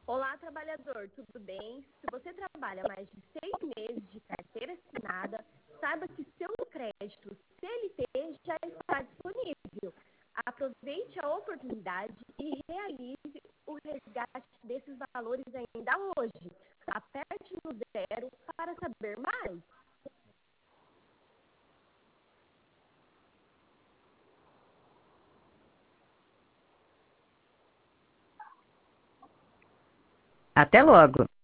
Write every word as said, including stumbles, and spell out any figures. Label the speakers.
Speaker 1: Olá, trabalhador, tudo bem? Se você trabalha mais de seis meses de carteira assinada, saiba que seu crédito C L T já está disponível. Aproveite a oportunidade e realize o resgate desses valores ainda hoje. Aperte no zero para saber mais.
Speaker 2: Até logo!